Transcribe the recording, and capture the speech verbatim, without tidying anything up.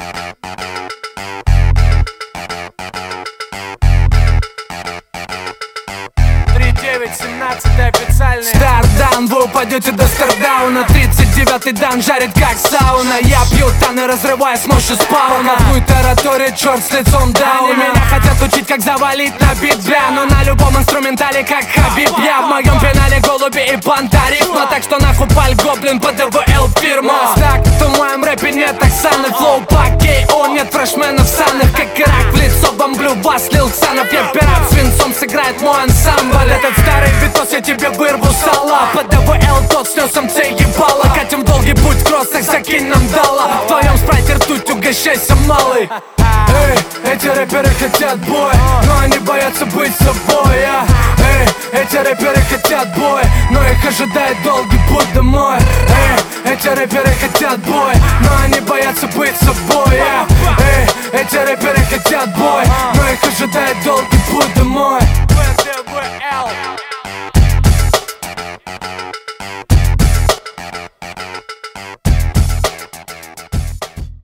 девять семнадцать официальный Стардаун, вы упадете до стардауна. Тридцать девятый дан жарит как сауна. Я пью таны, разрывая с мощью спауна. Будет тараторит черт с лицом дауна. Они меня хотят учить, как завалить на бит бля, но на любом инструментале, как Хабиб. Я в моем пенале голуби и пантариф. Но так что нахуй паль гоблин по ДВЛ фирма. Так, то в моем рэпе нет Оксаны. Флоу по кей о, нет фрешменов санных. Как Ирак в лицо бомблю вас, Лил Ксанов. Я пират, свинцом сыграет мой ансамбль. Этот старый битос я тебе вырву сала. По ДВЛ тот снес МЦ ебало. Катим в долгий путь в кроссах, закинь нам дала. В твоем спрайте ртуть, угощайся, малый. Эй, эти рэперы хотят боя, но они боятся быть собой. а. Эй, эти рэперы хотят боя, но их ожидает долгий путь домой. Эй, эти рэперы хотят боя, но они боятся быть собой. а. Эй, эти рэперы хотят боя, но их ожидает долгий путь домой.